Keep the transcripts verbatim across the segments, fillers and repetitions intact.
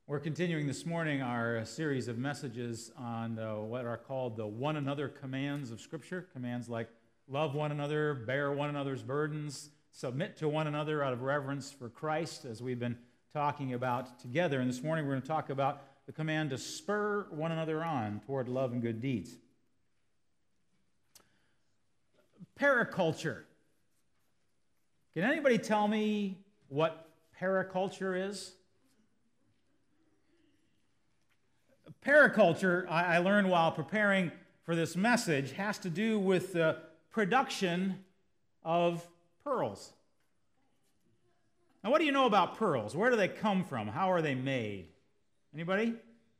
We're continuing this morning our series of messages on uh, what are called the one another commands of Scripture. Commands like love one another, bear one another's burdens, submit to one another out of reverence for Christ, as we've been talking about together. And this morning we're going to talk about the command to spur one another on toward love and good deeds. Paraculture. Can anybody tell me what paraculture is? Paraculture, I learned while preparing for this message, has to do with the production of pearls. Now, what do you know about pearls? Where do they come from? How are they made? Anybody?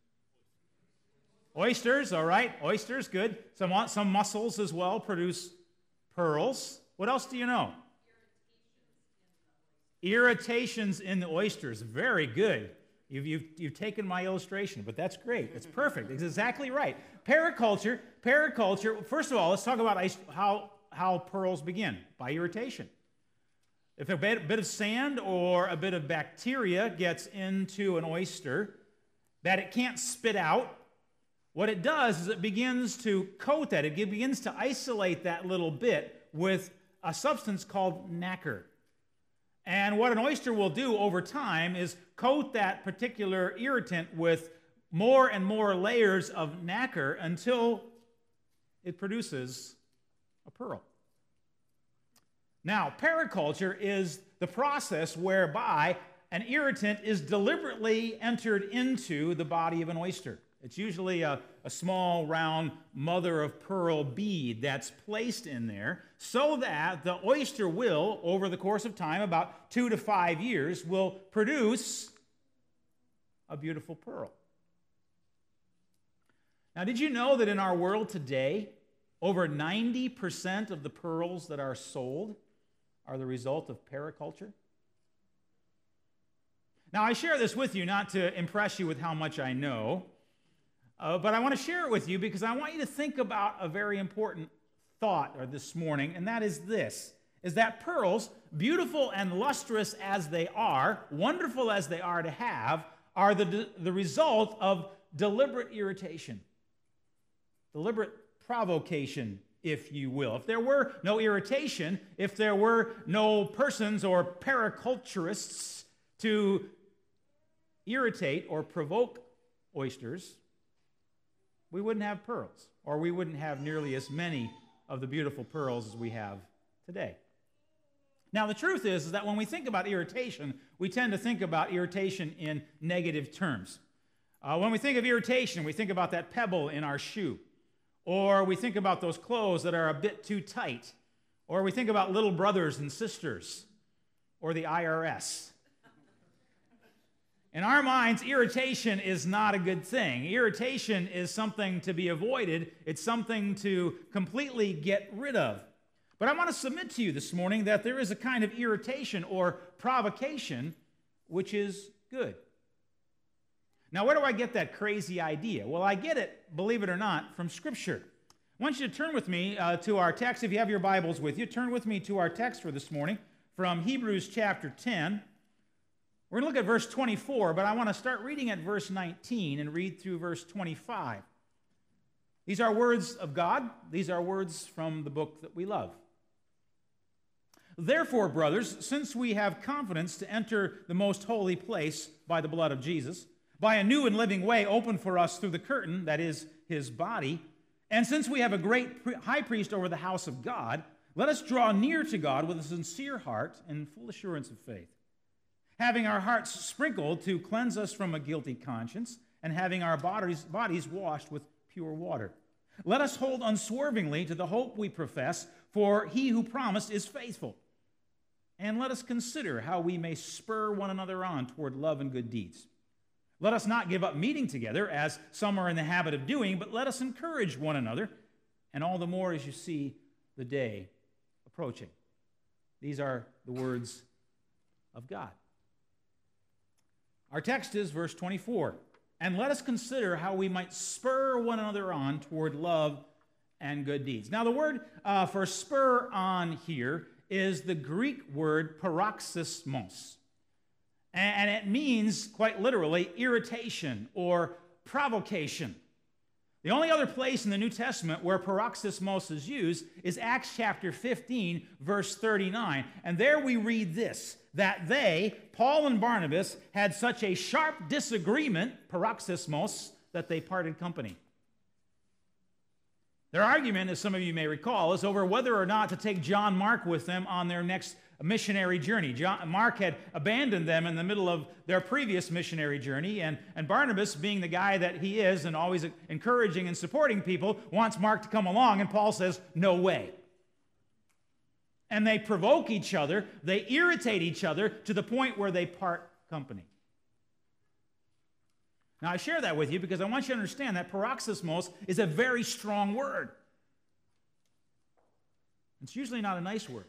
Oysters, all right. Oysters, good. Some, some mussels as well produce pearls. What else do you know? Irritations in the oysters. Very good. You've, you've, you've taken my illustration, but that's great. It's perfect. It's exactly right. Paraculture, paraculture, first of all, let's talk about how, how pearls begin, by irritation. If a bit, bit of sand or a bit of bacteria gets into an oyster that it can't spit out, what it does is it begins to coat that. It begins to isolate that little bit with a substance called nacre. And what an oyster will do over time is coat that particular irritant with more and more layers of nacre until it produces a pearl. Now, paraculture is the process whereby an irritant is deliberately entered into the body of an oyster. It's usually a, a small, round mother-of-pearl bead that's placed in there so that the oyster will, over the course of time, about two to five years, will produce a beautiful pearl. Now, did you know that in our world today, over ninety percent of the pearls that are sold are the result of paraculture? Now, I share this with you not to impress you with how much I know, Uh, but I want to share it with you because I want you to think about a very important thought this morning, and that is this, is that pearls, beautiful and lustrous as they are, wonderful as they are to have, are the, the result of deliberate irritation, deliberate provocation, if you will. If there were no irritation, if there were no persons or paraculturists to irritate or provoke oysters, we wouldn't have pearls, or we wouldn't have nearly as many of the beautiful pearls as we have today. Now, the truth is, is that when we think about irritation, we tend to think about irritation in negative terms. Uh, when we think of irritation, we think about that pebble in our shoe, or we think about those clothes that are a bit too tight, or we think about little brothers and sisters, or the I R S. In our minds, irritation is not a good thing. Irritation is something to be avoided. It's something to completely get rid of. But I want to submit to you this morning that there is a kind of irritation or provocation which is good. Now, where do I get that crazy idea? Well, I get it, believe it or not, from Scripture. I want you to turn with me uh, to our text. If you have your Bibles with you, turn with me to our text for this morning from Hebrews chapter ten. We're going to look at verse twenty-four, but I want to start reading at verse nineteen and read through verse twenty-five. These are words of God. These are words from the book that we love. Therefore, brothers, since we have confidence to enter the most holy place by the blood of Jesus, by a new and living way opened for us through the curtain, that is, his body, and since we have a great high priest over the house of God, let us draw near to God with a sincere heart and full assurance of faith, having our hearts sprinkled to cleanse us from a guilty conscience, and having our bodies, bodies washed with pure water. Let us hold unswervingly to the hope we profess, for he who promised is faithful. And let us consider how we may spur one another on toward love and good deeds. Let us not give up meeting together, as some are in the habit of doing, but let us encourage one another, and all the more as you see the day approaching. These are the words of God. Our text is verse twenty-four. And let us consider how we might spur one another on toward love and good deeds. Now, the word uh, for spur on here is the Greek word paroxysmos. And it means, quite literally, irritation or provocation. The only other place in the New Testament where paroxysmos is used is Acts chapter fifteen, verse thirty-nine. And there we read this, that they, Paul and Barnabas, had such a sharp disagreement, paroxysmos, that they parted company. Their argument, as some of you may recall, is over whether or not to take John Mark with them on their next missionary journey. John, Mark had abandoned them in the middle of their previous missionary journey, and, and Barnabas, being the guy that he is and always encouraging and supporting people, wants Mark to come along, and Paul says, no way. And they provoke each other, they irritate each other to the point where they part company. Now, I share that with you because I want you to understand that paroxysmos is a very strong word. It's usually not a nice word.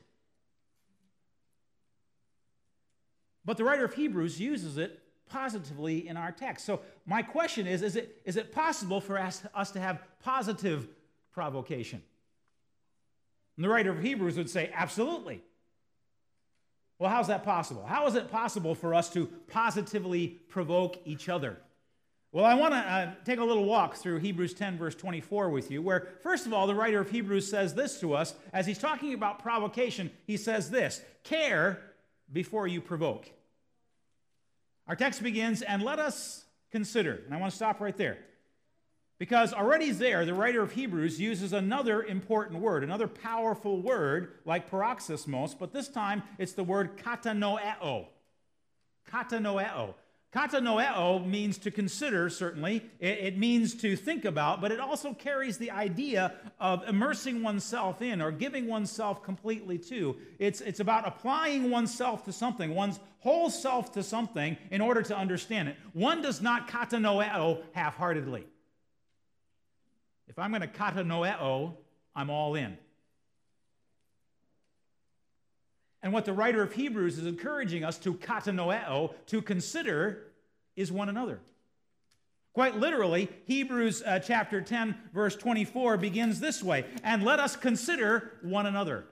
But the writer of Hebrews uses it positively in our text. So my question is, is it, is it possible for us, us to have positive provocation? And the writer of Hebrews would say, absolutely. Well, how's that possible? How is it possible for us to positively provoke each other? Well, I want to uh, take a little walk through Hebrews ten, verse twenty-four with you, where, first of all, the writer of Hebrews says this to us. As he's talking about provocation, he says this, care before you provoke. Our text begins, and let us consider. And I want to stop right there. Because already there, the writer of Hebrews uses another important word, another powerful word like paroxysmos, but this time it's the word katanoeo. Katanoeo. Katanoeo means to consider, certainly. It, it means to think about, but it also carries the idea of immersing oneself in or giving oneself completely to. It's, it's about applying oneself to something, one's whole self to something in order to understand it. One does not katanoeo half-heartedly. If I'm going to katanoeo, I'm all in. And what the writer of Hebrews is encouraging us to katanoeo, to consider, is one another. Quite literally, Hebrews uh, chapter ten, verse twenty-four begins this way, and let us consider one another.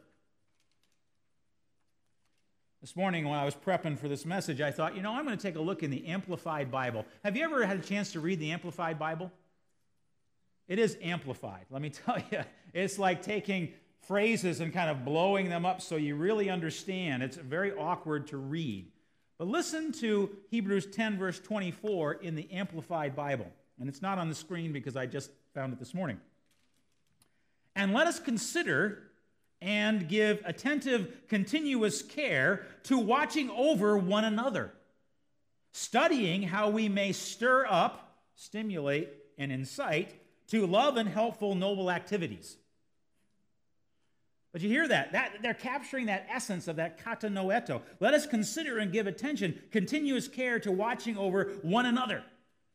This morning when I was prepping for this message, I thought, you know, I'm going to take a look in the Amplified Bible. Have you ever had a chance to read the Amplified Bible? It is amplified. Let me tell you, it's like taking phrases and kind of blowing them up so you really understand. It's very awkward to read. But listen to Hebrews ten, verse twenty-four in the Amplified Bible. And it's not on the screen because I just found it this morning. And let us consider and give attentive, continuous care to watching over one another, studying how we may stir up, stimulate, and incite to love and helpful, noble activities. But you hear that? that? They're capturing that essence of that katanoeto. Let us consider and give attention, continuous care to watching over one another.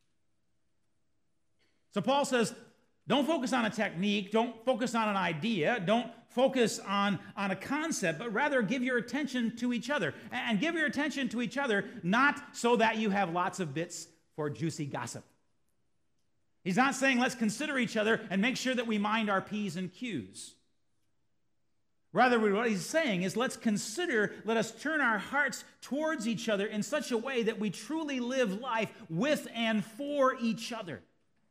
So Paul says, don't focus on a technique, don't focus on an idea, don't focus on, on a concept, but rather give your attention to each other. And give your attention to each other, not so that you have lots of bits for juicy gossip. He's not saying let's consider each other and make sure that we mind our P's and Q's. Rather, what he's saying is let's consider, let us turn our hearts towards each other in such a way that we truly live life with and for each other.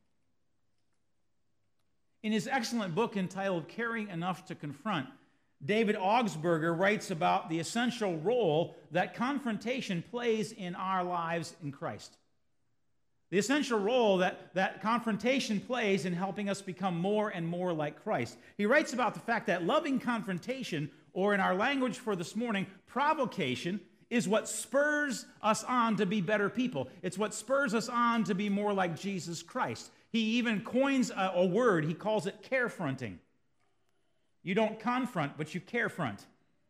In his excellent book entitled Caring Enough to Confront, David Augsburger writes about the essential role that confrontation plays in our lives in Christ. The essential role that, that confrontation plays in helping us become more and more like Christ. He writes about the fact that loving confrontation, or in our language for this morning, provocation, is what spurs us on to be better people. It's what spurs us on to be more like Jesus Christ. He even coins a, a word. He calls it carefronting. You don't confront, but you carefront.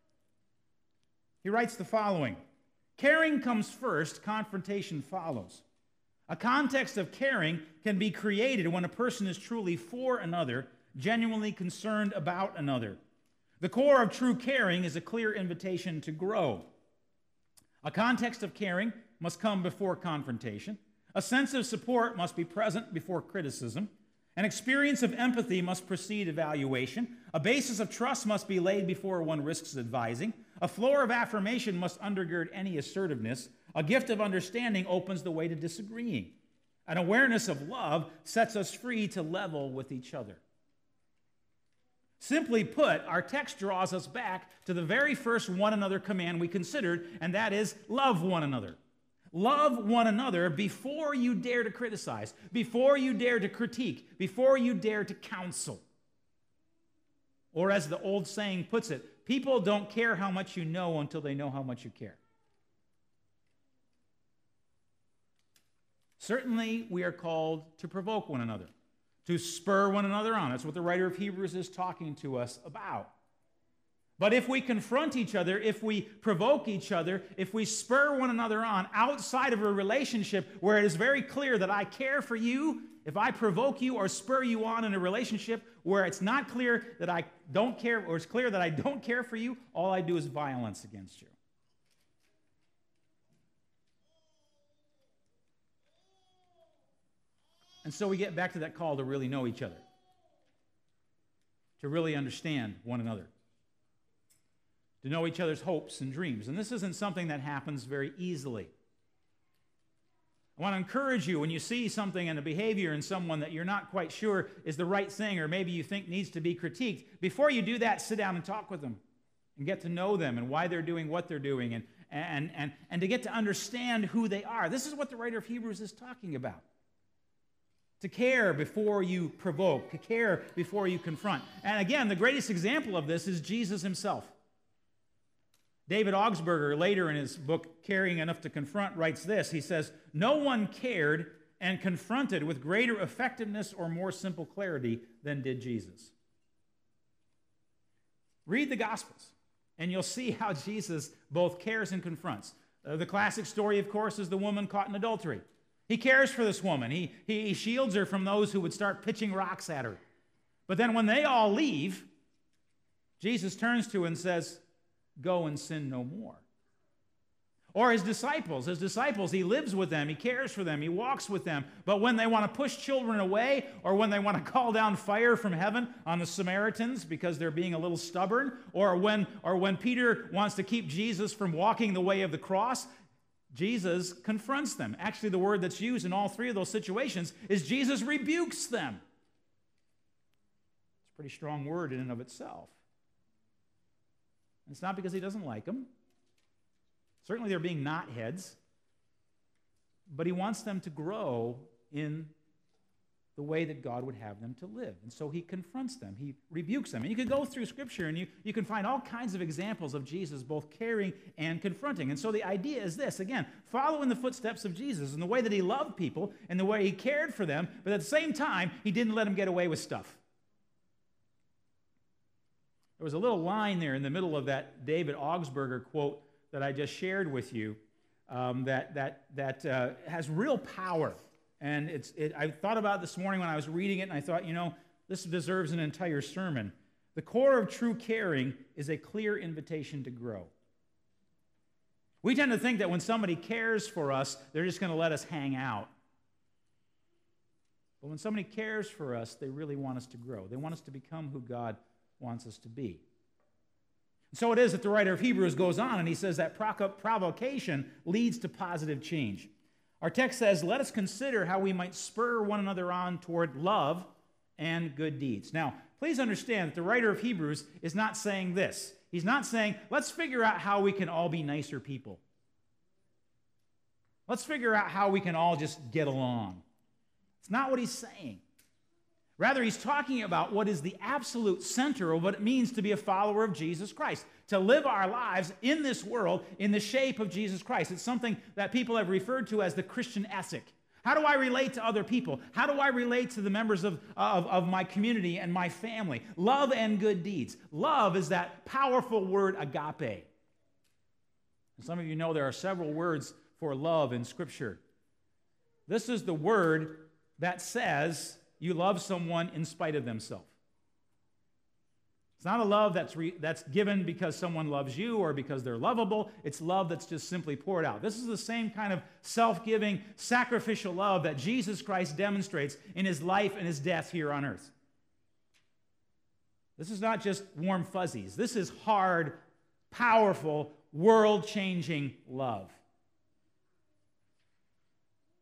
He writes the following: caring comes first, confrontation follows. A context of caring can be created when a person is truly for another, genuinely concerned about another. The core of true caring is a clear invitation to grow. A context of caring must come before confrontation. A sense of support must be present before criticism. An experience of empathy must precede evaluation. A basis of trust must be laid before one risks advising. A floor of affirmation must undergird any assertiveness. A gift of understanding opens the way to disagreeing. An awareness of love sets us free to level with each other. Simply put, our text draws us back to the very first one another command we considered, and that is love one another. Love one another before you dare to criticize, before you dare to critique, before you dare to counsel. Or as the old saying puts it, people don't care how much you know until they know how much you care. Certainly, we are called to provoke one another, to spur one another on. That's what the writer of Hebrews is talking to us about. But if we confront each other, if we provoke each other, if we spur one another on outside of a relationship where it is very clear that I care for you, if I provoke you or spur you on in a relationship where it's not clear that I don't care, or it's clear that I don't care for you, all I do is violence against you. And so we get back to that call to really know each other, to really understand one another, to know each other's hopes and dreams. And this isn't something that happens very easily. I want to encourage you when you see something in a behavior in someone that you're not quite sure is the right thing, or maybe you think needs to be critiqued, before you do that, sit down and talk with them and get to know them and why they're doing what they're doing, and, and, and, and to get to understand who they are. This is what the writer of Hebrews is talking about. To care before you provoke, to care before you confront. And again, the greatest example of this is Jesus himself. David Augsburger, later in his book, Caring Enough to Confront, writes this. He says, "No one cared and confronted with greater effectiveness or more simple clarity than did Jesus." Read the Gospels, and you'll see how Jesus both cares and confronts. Uh, the classic story, of course, is the woman caught in adultery. He cares for this woman. He, he, he shields her from those who would start pitching rocks at her. But then when they all leave, Jesus turns to her and says, "Go and sin no more." Or his disciples, his disciples, he lives with them, he cares for them, he walks with them. But when they want to push children away, or when they want to call down fire from heaven on the Samaritans because they're being a little stubborn, or when, or when Peter wants to keep Jesus from walking the way of the cross, Jesus confronts them. Actually, the word that's used in all three of those situations is Jesus rebukes them. It's a pretty strong word in and of itself. And it's not because he doesn't like them. Certainly they're being knotheads. But he wants them to grow in the way that God would have them to live. And so he confronts them. He rebukes them. And you can go through Scripture and you, you can find all kinds of examples of Jesus both caring and confronting. And so the idea is this, again, follow in the footsteps of Jesus in the way that he loved people and the way he cared for them, but at the same time, he didn't let them get away with stuff. There was a little line there in the middle of that David Augsburger quote that I just shared with you um, that, that, that uh, has real power. And it's, it, I thought about it this morning when I was reading it, and I thought, you know, this deserves an entire sermon. The core of true caring is a clear invitation to grow. We tend to think that when somebody cares for us, they're just going to let us hang out. But when somebody cares for us, they really want us to grow. They want us to become who God wants us to be. So it is that the writer of Hebrews goes on, and he says that provocation leads to positive change. Our text says, "Let us consider how we might spur one another on toward love and good deeds." Now, please understand that the writer of Hebrews is not saying this. He's not saying, let's figure out how we can all be nicer people. Let's figure out how we can all just get along. It's not what he's saying. Rather, he's talking about what is the absolute center of what it means to be a follower of Jesus Christ, to live our lives in this world in the shape of Jesus Christ. It's something that people have referred to as the Christian ethic. How do I relate to other people? How do I relate to the members of, of, of my community and my family? Love and good deeds. Love is that powerful word agape. And some of you know there are several words for love in Scripture. This is the word that says you love someone in spite of themselves. It's not a love that's, re, that's given because someone loves you or because they're lovable. It's love that's just simply poured out. This is the same kind of self-giving, sacrificial love that Jesus Christ demonstrates in his life and his death here on earth. This is not just warm fuzzies. This is hard, powerful, world-changing love.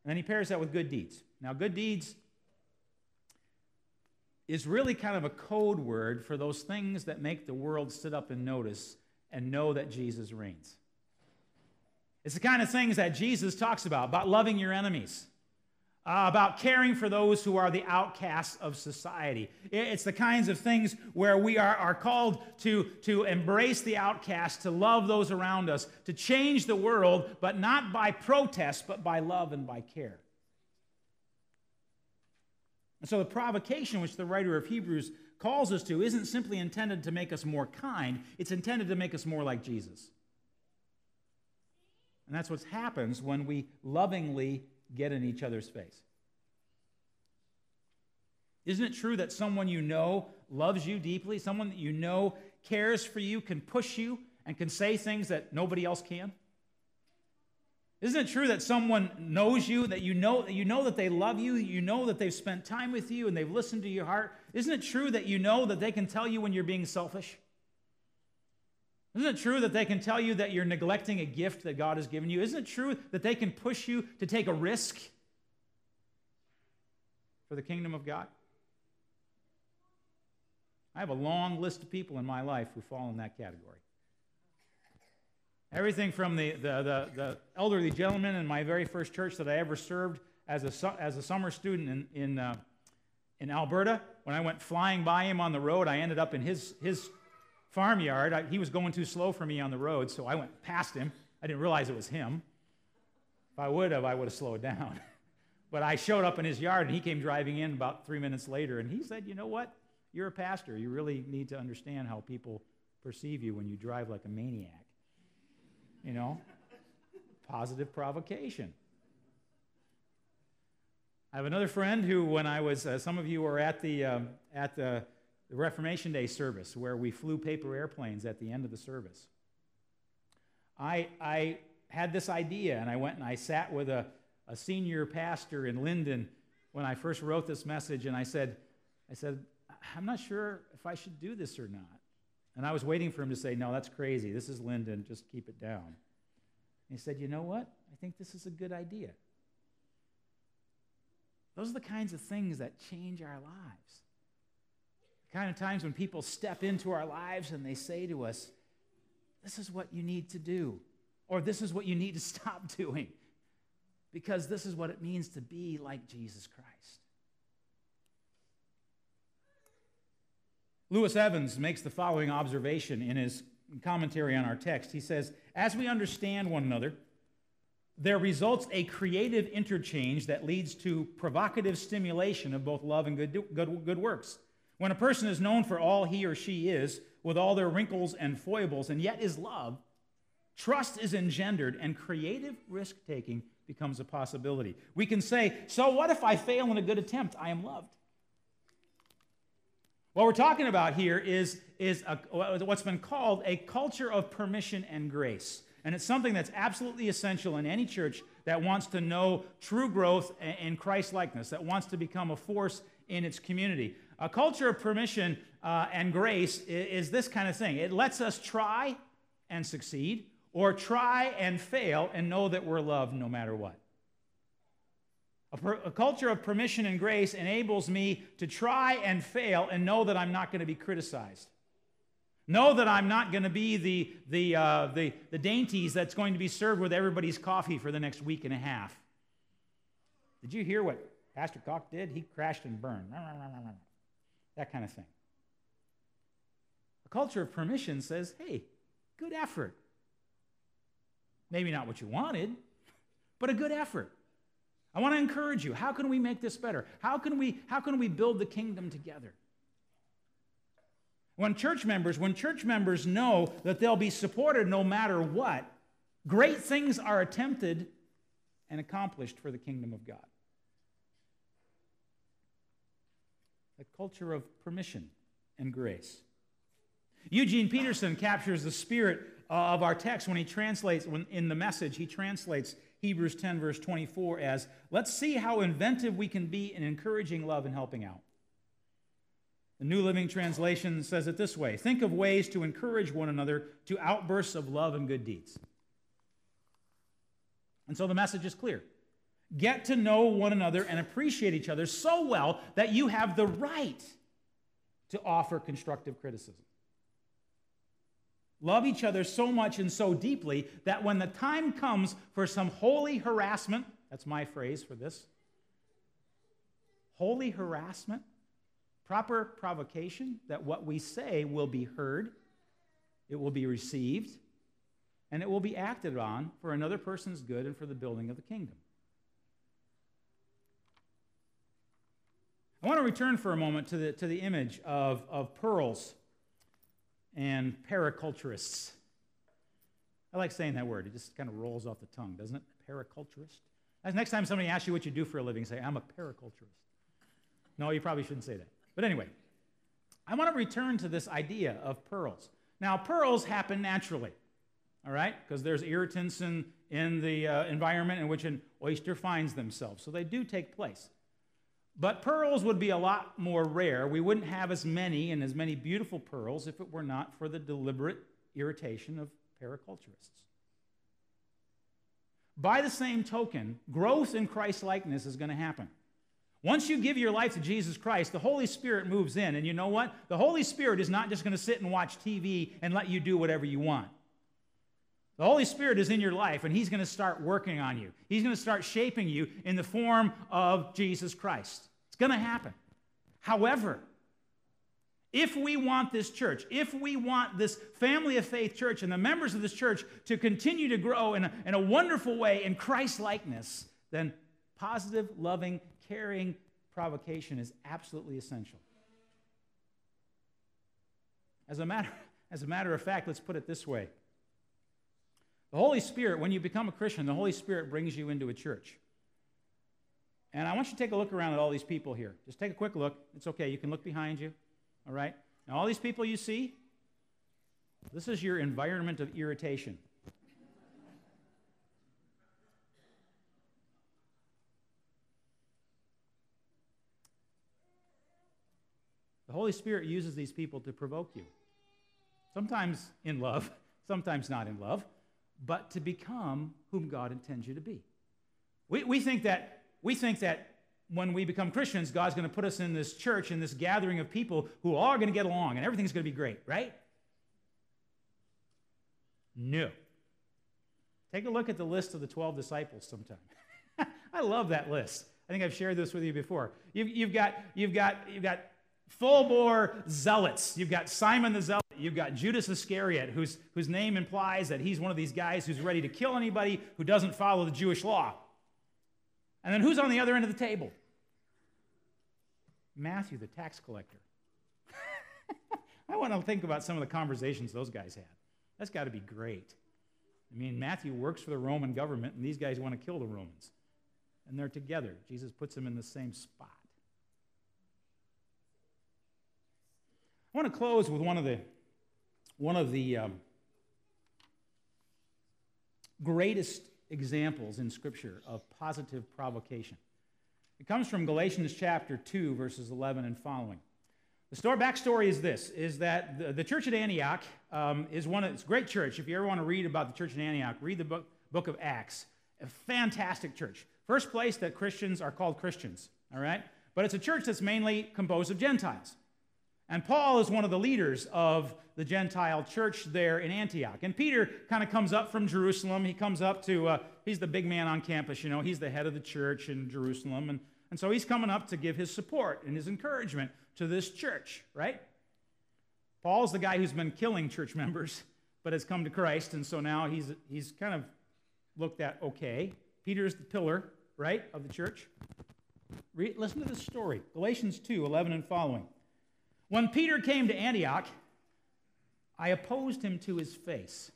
And then he pairs that with good deeds. Now, good deeds is really kind of a code word for those things that make the world sit up and notice and know that Jesus reigns. It's the kind of things that Jesus talks about, about loving your enemies, uh, about caring for those who are the outcasts of society. It's the kinds of things where we are, are called to, to embrace the outcast, to love those around us, to change the world, but not by protest, but by love and by care. And so the provocation which the writer of Hebrews calls us to isn't simply intended to make us more kind, it's intended to make us more like Jesus. And that's what happens when we lovingly get in each other's face. Isn't it true that someone you know loves you deeply, someone that you know cares for you, can push you, and can say things that nobody else can? Isn't it true that someone knows you, that you know that you know that they love you, you know that they've spent time with you and they've listened to your heart? Isn't it true that you know that they can tell you when you're being selfish? Isn't it true that they can tell you that you're neglecting a gift that God has given you? Isn't it true that they can push you to take a risk for the kingdom of God? I have a long list of people in my life who fall in that category. Everything from the, the, the, the elderly gentleman in my very first church that I ever served as a, as a summer student in, in, uh, in Alberta. When I went flying by him on the road, I ended up in his, his farmyard. I, he was going too slow for me on the road, so I went past him. I didn't realize it was him. If I would have, I would have slowed down. But I showed up in his yard, and he came driving in about three minutes later, and he said, you know what? You're a pastor. You really need to understand how people perceive you when you drive like a maniac. You know, positive provocation. I have another friend who, when I was, uh, some of you were at the um, at the, the Reformation Day service where we flew paper airplanes at the end of the service. I I had this idea, and I went and I sat with a, a senior pastor in Linden when I first wrote this message, and I said, I said, I'm not sure if I should do this or not. And I was waiting for him to say, no, that's crazy. This is Linden. Just keep it down. And he said, you know what? I think this is a good idea. Those are the kinds of things that change our lives. The kind of times when people step into our lives and they say to us, this is what you need to do, or this is what you need to stop doing, because this is what it means to be like Jesus Christ. Lewis Evans makes the following observation in his commentary on our text. He says, as we understand one another, there results a creative interchange that leads to provocative stimulation of both love and good, good, good works. When a person is known for all he or she is, with all their wrinkles and foibles, and yet is loved, trust is engendered and creative risk-taking becomes a possibility. We can say, so what if I fail in a good attempt? I am loved. What we're talking about here is, is a, what's been called a culture of permission and grace. And it's something that's absolutely essential in any church that wants to know true growth in Christ-likeness, that wants to become a force in its community. A culture of permission uh, and grace is, is this kind of thing. It lets us try and succeed, or try and fail and know that we're loved no matter what. A, per, a culture of permission and grace enables me to try and fail and know that I'm not going to be criticized. Know that I'm not going to be the, the, uh, the, the dainties that's going to be served with everybody's coffee for the next week and a half. Did you hear what Pastor Koch did? He crashed and burned. That kind of thing. A culture of permission says, hey, good effort. Maybe not what you wanted, but a good effort. I want to encourage you. How can we make this better? How can we, how can we build the kingdom together? When church members, when church members know that they'll be supported no matter what, great things are attempted and accomplished for the kingdom of God. A culture of permission and grace. Eugene Peterson captures the spirit of our text when he translates, when in the Message, he translates Hebrews ten, verse twenty-four as, let's see how inventive we can be in encouraging love and helping out. The New Living Translation says it this way: think of ways to encourage one another to outbursts of love and good deeds. And so the message is clear. Get to know one another and appreciate each other so well that you have the right to offer constructive criticism. Love each other so much and so deeply that when the time comes for some holy harassment, that's my phrase for this, holy harassment, proper provocation, that what we say will be heard, it will be received, and it will be acted on for another person's good and for the building of the kingdom. I want to return for a moment to the, to the image of, of pearls and paraculturists. I like saying that word. It just kind of rolls off the tongue, doesn't it? Paraculturist. Next time somebody asks you what you do for a living, say, I'm a paraculturist. No, you probably shouldn't say that. But anyway, I want to return to this idea of pearls. Now, pearls happen naturally, all right? Because there's irritants in, in the uh, environment in which an oyster finds themselves. So they do take place. But pearls would be a lot more rare. We wouldn't have as many and as many beautiful pearls if it were not for the deliberate irritation of paraculturists. By the same token, growth in Christ-likeness is going to happen. Once you give your life to Jesus Christ, the Holy Spirit moves in. And you know what? The Holy Spirit is not just going to sit and watch T V and let you do whatever you want. The Holy Spirit is in your life, and He's going to start working on you. He's going to start shaping you in the form of Jesus Christ. It's going to happen. However, if we want this church, if we want this family of faith church and the members of this church to continue to grow in a, in a wonderful way in Christ-likeness, then positive, loving, caring provocation is absolutely essential. As a matter, as a matter of fact, let's put it this way. The Holy Spirit, when you become a Christian, the Holy Spirit brings you into a church. And I want you to take a look around at all these people here. Just take a quick look. It's okay. You can look behind you. All right? Now, all these people you see, this is your environment of irritation. The Holy Spirit uses these people to provoke you. Sometimes in love, sometimes not in love, but to become whom God intends you to be. We, we, think that, we think that when we become Christians, God's going to put us in this church, in this gathering of people who are going to get along and everything's going to be great, right? No. Take a look at the list of the twelve disciples sometime. I love that list. I think I've shared this with you before. You've, you've got, you've got, you've got full-bore zealots. You've got Simon the Zealot. You've got Judas Iscariot, whose, whose name implies that he's one of these guys who's ready to kill anybody who doesn't follow the Jewish law. And then who's on the other end of the table? Matthew, the tax collector. I want to think about some of the conversations those guys had. That's got to be great. I mean, Matthew works for the Roman government, and these guys want to kill the Romans. And they're together. Jesus puts them in the same spot. I want to close with one of the one of the um, greatest examples in Scripture of positive provocation. It comes from Galatians chapter two, verses eleven and following. The story, backstory is this, is that the, the church at Antioch um, is one of, it's a great church. If you ever want to read about the church in Antioch, read the book, book of Acts. A fantastic church. First place that Christians are called Christians, all right? But it's a church that's mainly composed of Gentiles. And Paul is one of the leaders of the Gentile church there in Antioch. And Peter kind of comes up from Jerusalem. He comes up to, uh, he's the big man on campus, you know. He's the head of the church in Jerusalem. And, and so he's coming up to give his support and his encouragement to this church, right? Paul's the guy who's been killing church members, but has come to Christ. And so now he's, he's kind of looked at, okay, Peter's the pillar, right, of the church. Read, listen to this story, Galatians two, eleven and following. When Peter came to Antioch, I opposed him to his face.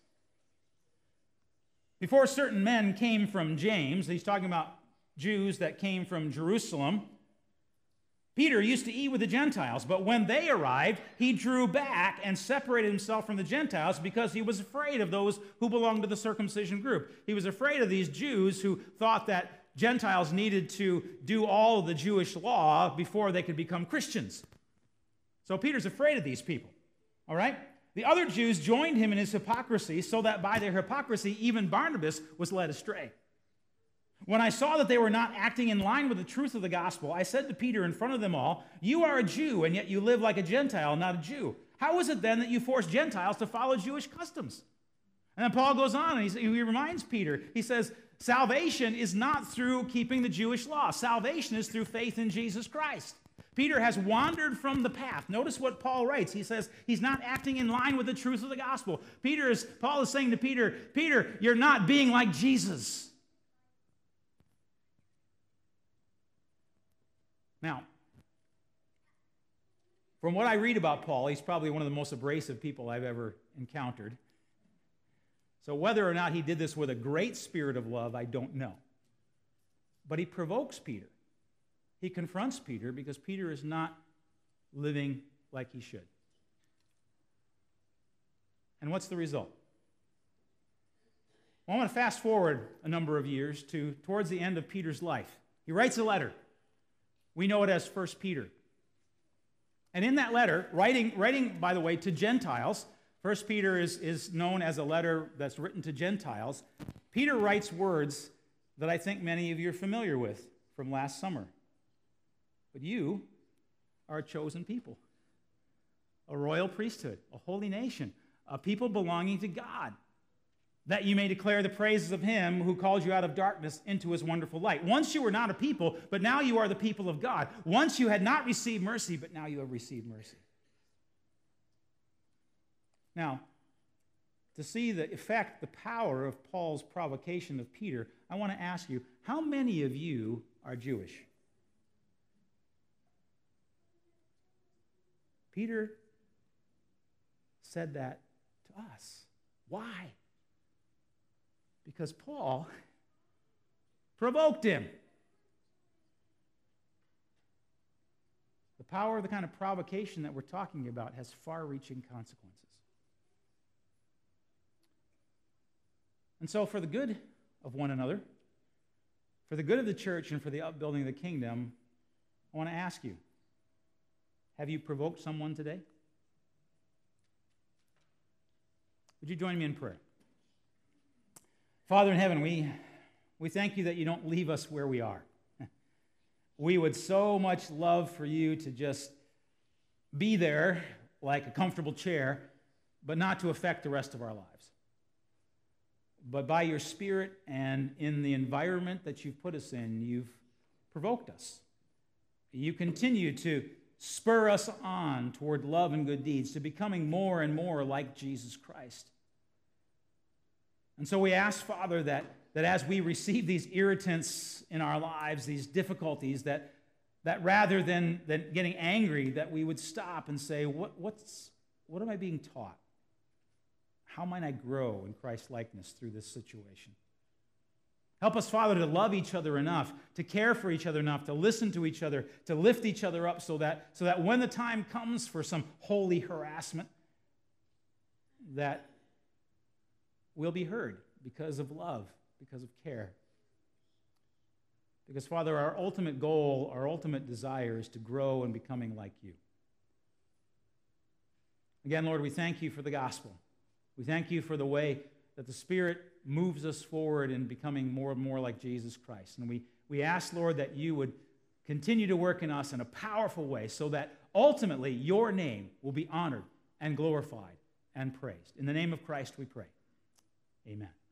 Before certain men came from James, he's talking about Jews that came from Jerusalem, Peter used to eat with the Gentiles, but when they arrived, he drew back and separated himself from the Gentiles because he was afraid of those who belonged to the circumcision group. He was afraid of these Jews who thought that Gentiles needed to do all of the Jewish law before they could become Christians. So Peter's afraid of these people, all right? The other Jews joined him in his hypocrisy so that by their hypocrisy, even Barnabas was led astray. When I saw that they were not acting in line with the truth of the gospel, I said to Peter in front of them all, "You are a Jew, and yet you live like a Gentile, not a Jew. How is it then that you force Gentiles to follow Jewish customs?" And then Paul goes on, and he, he reminds Peter, he says, salvation is not through keeping the Jewish law. Salvation is through faith in Jesus Christ. Peter has wandered from the path. Notice what Paul writes. He says he's not acting in line with the truth of the gospel. Peter is, Paul is saying to Peter, Peter, you're not being like Jesus. Now, from what I read about Paul, he's probably one of the most abrasive people I've ever encountered. So whether or not he did this with a great spirit of love, I don't know. But he provokes Peter. He confronts Peter because Peter is not living like he should. And what's the result? Well, I want to fast forward a number of years to towards the end of Peter's life. He writes a letter. We know it as First Peter. And in that letter, writing, writing, by the way, to Gentiles, First Peter is, is known as a letter that's written to Gentiles. Peter writes words that I think many of you are familiar with from last summer. But you are a chosen people, a royal priesthood, a holy nation, a people belonging to God, that you may declare the praises of him who called you out of darkness into his wonderful light. Once you were not a people, but now you are the people of God. Once you had not received mercy, but now you have received mercy. Now, to see the effect, the power of Paul's provocation of Peter, I want to ask you, how many of you are Jewish? Peter said that to us. Why? Because Paul provoked him. The power of the kind of provocation that we're talking about has far-reaching consequences. And so for the good of one another, for the good of the church and for the upbuilding of the kingdom, I want to ask you, have you provoked someone today? Would you join me in prayer? Father in heaven, we, we thank you that you don't leave us where we are. We would so much love for you to just be there like a comfortable chair, but not to affect the rest of our lives. But by your Spirit and in the environment that you've put us in, you've provoked us. You continue to spur us on toward love and good deeds, to becoming more and more like Jesus Christ. And so we ask, Father, that, that as we receive these irritants in our lives, these difficulties, that, that rather than, than getting angry, that we would stop and say, what, what's, what am I being taught? How might I grow in Christ's likeness through this situation? Help us, Father, to love each other enough, to care for each other enough, to listen to each other, to lift each other up so that, so that when the time comes for some holy harassment, that we'll be heard because of love, because of care. Because, Father, our ultimate goal, our ultimate desire is to grow in becoming like you. Again, Lord, we thank you for the gospel. We thank you for the way that the Spirit moves us forward in becoming more and more like Jesus Christ. And we, we ask, Lord, that you would continue to work in us in a powerful way so that ultimately your name will be honored and glorified and praised. In the name of Christ we pray. Amen.